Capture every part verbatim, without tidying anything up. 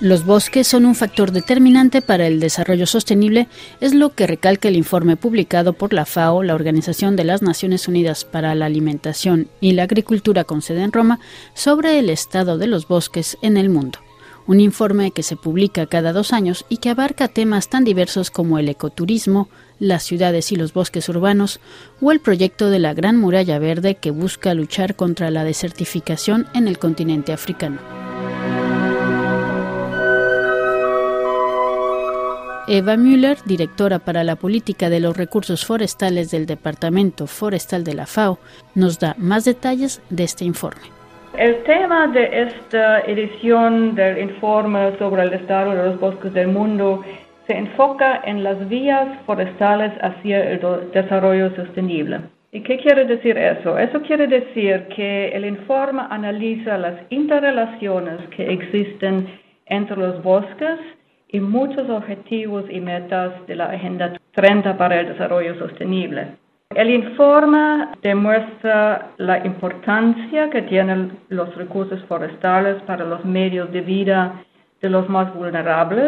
Los bosques son un factor determinante para el desarrollo sostenible, es lo que recalca el informe publicado por la FAO, la Organización de las Naciones Unidas para la Alimentación y la Agricultura con sede en Roma, sobre el estado de los bosques en el mundo. Un informe que se publica cada dos años y que abarca temas tan diversos como el ecoturismo, las ciudades y los bosques urbanos, o el proyecto de la Gran Muralla Verde que busca luchar contra la desertificación en el continente africano. Eva Müller, directora para la política de los recursos forestales del Departamento Forestal de la FAO, nos da más detalles de este informe. El tema de esta edición del informe sobre el estado de los bosques del mundo se enfoca en las vías forestales hacia el desarrollo sostenible. ¿Y qué quiere decir eso? Eso quiere decir que el informe analiza las interrelaciones que existen entre los bosques y muchos objetivos y metas de la Agenda treinta para el Desarrollo Sostenible. El informe demuestra la importancia que tienen los recursos forestales para los medios de vida de los más vulnerables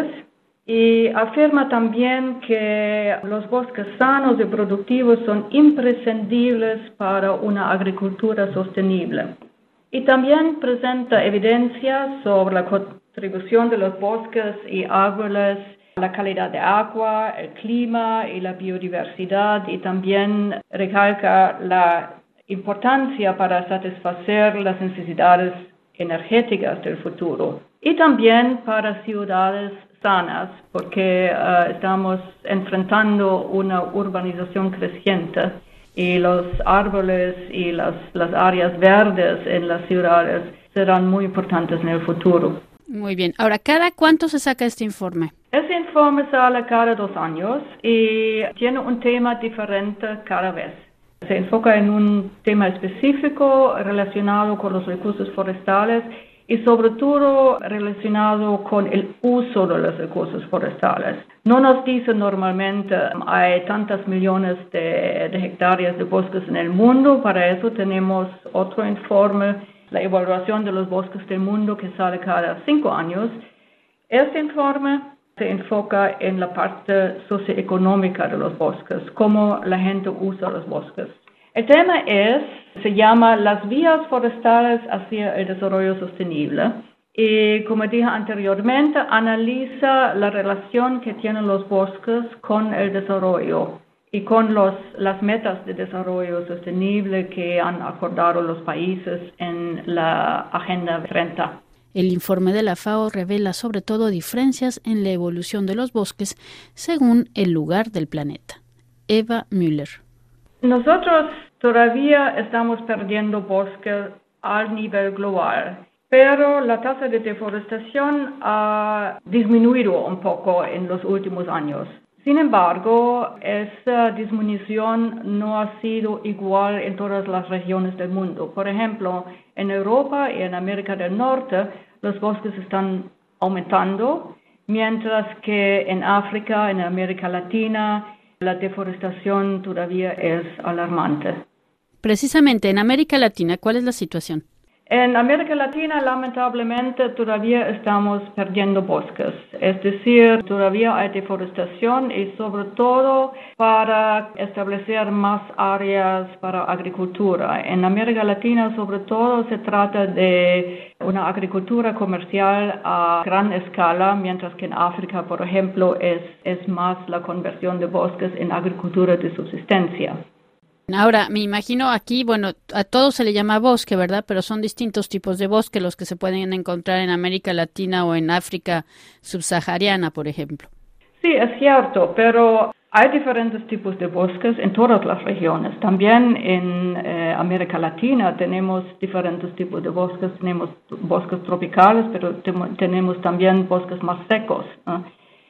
y afirma también que los bosques sanos y productivos son imprescindibles para una agricultura sostenible. Y también presenta evidencia sobre la contribución de los bosques y árboles, la calidad de agua, el clima y la biodiversidad, y también recalca la importancia para satisfacer las necesidades energéticas del futuro y también para ciudades sanas, porque uh, estamos enfrentando una urbanización creciente y los árboles y las, las áreas verdes en las ciudades serán muy importantes en el futuro. Muy bien. Ahora, ¿cada cuánto se saca este informe? Este informe sale cada dos años y tiene un tema diferente cada vez. Se enfoca en un tema específico relacionado con los recursos forestales y sobre todo relacionado con el uso de los recursos forestales. No nos dice normalmente hay tantas millones de, de hectáreas de bosques en el mundo, para eso tenemos otro informe, la evaluación de los bosques del mundo, que sale cada cinco años. Este informe se enfoca en la parte socioeconómica de los bosques, cómo la gente usa los bosques. El tema es, se llama las vías forestales hacia el desarrollo sostenible y, como dije anteriormente, analiza la relación que tienen los bosques con el desarrollo y con los, las metas de desarrollo sostenible que han acordado los países en la Agenda treinta. El informe de la FAO revela sobre todo diferencias en la evolución de los bosques según el lugar del planeta. Eva Müller. Nosotros todavía estamos perdiendo bosques al nivel global, pero la tasa de deforestación ha disminuido un poco en los últimos años. Sin embargo, esa disminución no ha sido igual en todas las regiones del mundo. Por ejemplo, en Europa y en América del Norte, los bosques están aumentando, mientras que en África, en América Latina, la deforestación todavía es alarmante. Precisamente en América Latina, ¿cuál es la situación? En América Latina, lamentablemente, todavía estamos perdiendo bosques. Es decir, todavía hay deforestación y sobre todo para establecer más áreas para agricultura. En América Latina, sobre todo, se trata de una agricultura comercial a gran escala, mientras que en África, por ejemplo, es, es más la conversión de bosques en agricultura de subsistencia. Ahora, me imagino aquí, bueno, a todo se le llama bosque, ¿verdad? Pero son distintos tipos de bosque los que se pueden encontrar en América Latina o en África subsahariana, por ejemplo. Sí, es cierto, pero hay diferentes tipos de bosques en todas las regiones. También en eh, América Latina tenemos diferentes tipos de bosques. Tenemos bosques tropicales, pero te- tenemos también bosques más secos, ¿no?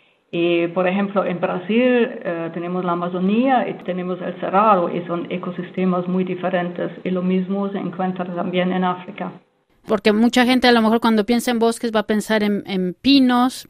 Y, por ejemplo, en Brasil eh, tenemos la Amazonía y tenemos el Cerrado, y son ecosistemas muy diferentes. Y lo mismo se encuentra también en África. Porque mucha gente a lo mejor cuando piensa en bosques va a pensar en, en pinos,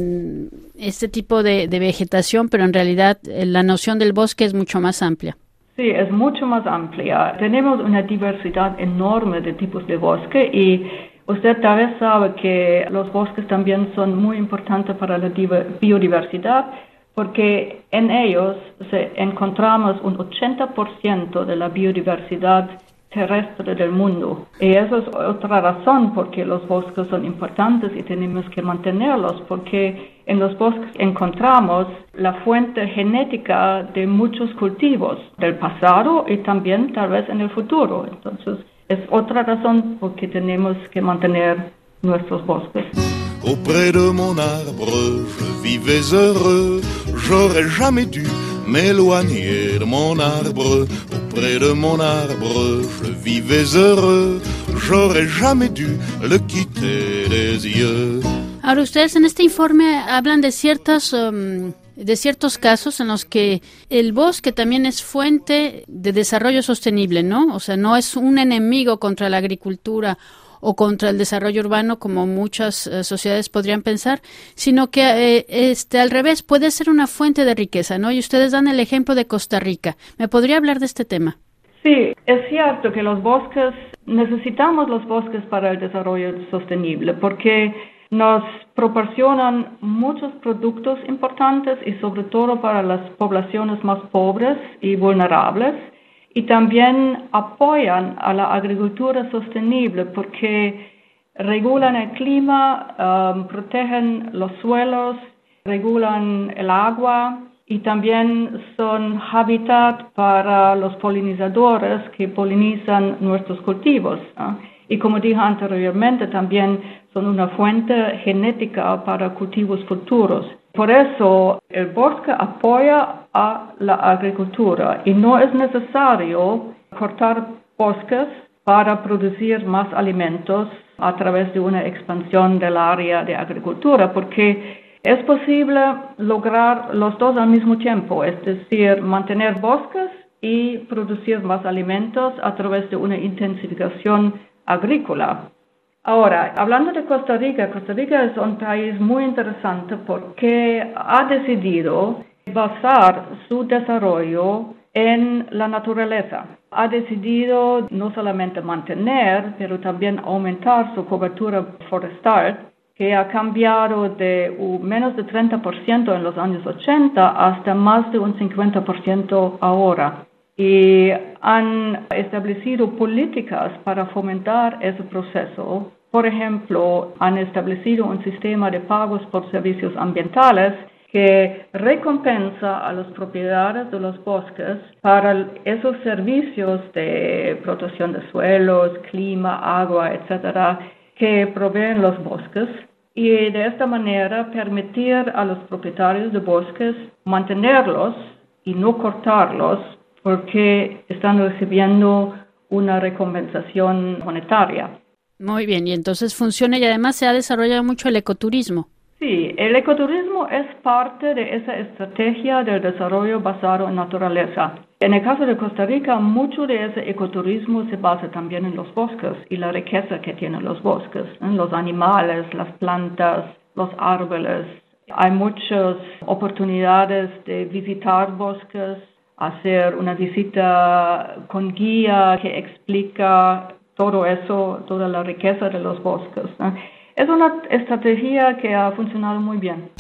en este tipo de, de vegetación, pero en realidad eh, la noción del bosque es mucho más amplia. Sí, es mucho más amplia. Tenemos una diversidad enorme de tipos de bosque y Usted tal vez sabe que los bosques también son muy importantes para la biodiversidad, porque en ellos se encontramos un ochenta por ciento de la biodiversidad terrestre del mundo. Y eso es otra razón por qué los bosques son importantes y tenemos que mantenerlos, porque en los bosques encontramos la fuente genética de muchos cultivos del pasado y también tal vez en el futuro. Entonces, es otra razón por qué tenemos que mantener nuestros bosques. Auprès de mon arbre, je vivais heureux, j'aurais jamais dû m'éloigner de mon arbre. Auprès de mon arbre, je vivais heureux, j'aurais jamais dû le quitter des yeux. Ahora, ustedes en este informe hablan de ciertas... Um... de ciertos casos en los que el bosque también es fuente de desarrollo sostenible, ¿no? O sea, no es un enemigo contra la agricultura o contra el desarrollo urbano como muchas eh, sociedades podrían pensar, sino que eh, este al revés puede ser una fuente de riqueza, ¿no? Y ustedes dan el ejemplo de Costa Rica. ¿Me podría hablar de este tema? Sí, es cierto que los bosques, necesitamos los bosques para el desarrollo sostenible, porque nos proporcionan muchos productos importantes y sobre todo para las poblaciones más pobres y vulnerables, y también apoyan a la agricultura sostenible porque regulan el clima, um, protegen los suelos, regulan el agua y también son hábitat para los polinizadores que polinizan nuestros cultivos, ¿no? Y como dije anteriormente, también son una fuente genética para cultivos futuros. Por eso, el bosque apoya a la agricultura y no es necesario cortar bosques para producir más alimentos a través de una expansión del área de agricultura, porque es posible lograr los dos al mismo tiempo, es decir, mantener bosques y producir más alimentos a través de una intensificación agrícola. Ahora, hablando de Costa Rica, Costa Rica es un país muy interesante porque ha decidido basar su desarrollo en la naturaleza. Ha decidido no solamente mantener, pero también aumentar su cobertura forestal, que ha cambiado de uh, menos de treinta por ciento en los años ochenta hasta más de un cincuenta por ciento ahora. Y han establecido políticas para fomentar ese proceso. Por ejemplo, han establecido un sistema de pagos por servicios ambientales que recompensa a los propietarios de los bosques para esos servicios de protección de suelos, clima, agua, etcétera, que proveen los bosques. Y de esta manera permitir a los propietarios de bosques mantenerlos y no cortarlos, porque están recibiendo una recompensación monetaria. Muy bien, y entonces funciona y además se ha desarrollado mucho el ecoturismo. Sí, el ecoturismo es parte de esa estrategia del desarrollo basado en naturaleza. En el caso de Costa Rica, mucho de ese ecoturismo se basa también en los bosques y la riqueza que tienen los bosques, ¿eh? Los animales, las plantas, los árboles. Hay muchas oportunidades de visitar bosques, hacer una visita con guía que explica todo eso, toda la riqueza de los bosques, ¿no? Es una estrategia que ha funcionado muy bien.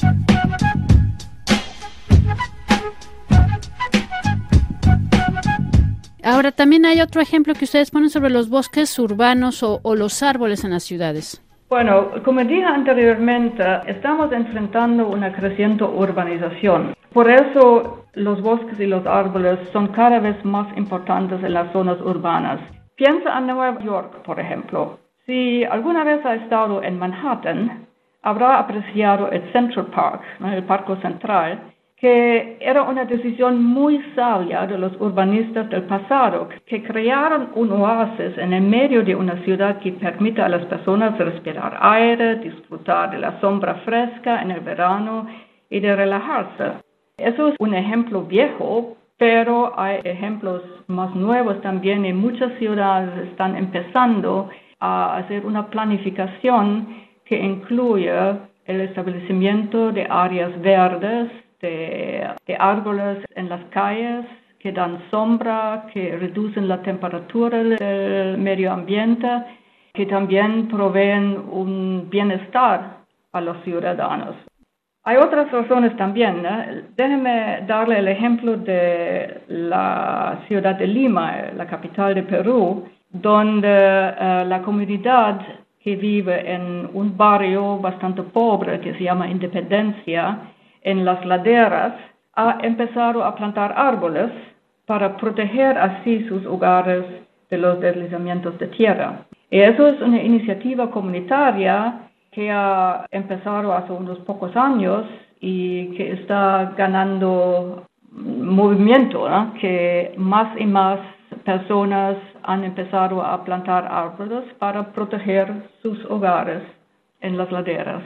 Ahora, también hay otro ejemplo que ustedes ponen sobre los bosques urbanos o, o los árboles en las ciudades. Bueno, como dije anteriormente, estamos enfrentando una creciente urbanización. Por eso los bosques y los árboles son cada vez más importantes en las zonas urbanas. Piensa en Nueva York, por ejemplo. Si alguna vez ha estado en Manhattan, habrá apreciado el Central Park, ¿no? El Parque Central, que era una decisión muy sabia de los urbanistas del pasado, que crearon un oasis en el medio de una ciudad que permite a las personas respirar aire, disfrutar de la sombra fresca en el verano y de relajarse. Eso es un ejemplo viejo, pero hay ejemplos más nuevos también y muchas ciudades están empezando a hacer una planificación que incluye el establecimiento de áreas verdes, de, de árboles en las calles que dan sombra, que reducen la temperatura del medio ambiente, que también proveen un bienestar a los ciudadanos. Hay otras razones también, ¿no? Déjeme darle el ejemplo de la ciudad de Lima, la capital de Perú, donde uh, la comunidad que vive en un barrio bastante pobre que se llama Independencia, en las laderas, ha empezado a plantar árboles para proteger así sus hogares de los deslizamientos de tierra. Y eso es una iniciativa comunitaria que ha empezado hace unos pocos años y que está ganando movimiento, ¿no? Que más y más personas han empezado a plantar árboles para proteger sus hogares en las laderas.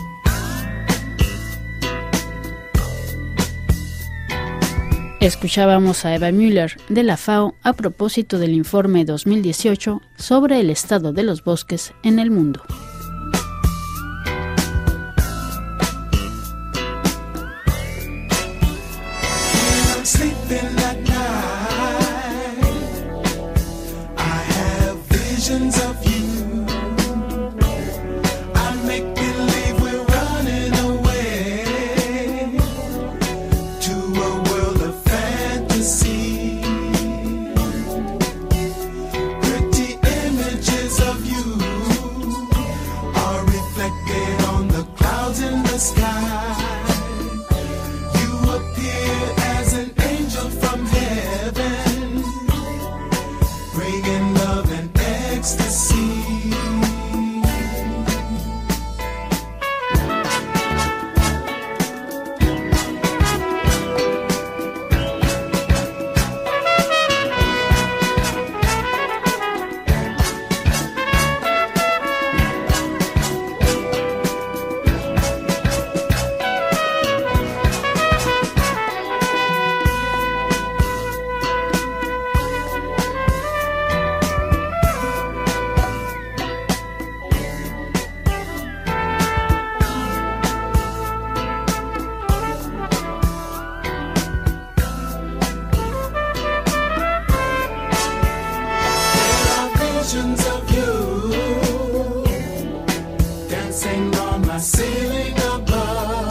Escuchábamos a Eva Müller de la FAO a propósito del informe dos mil dieciocho sobre el estado de los bosques en el mundo.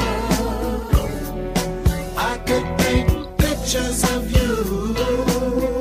Pictures of you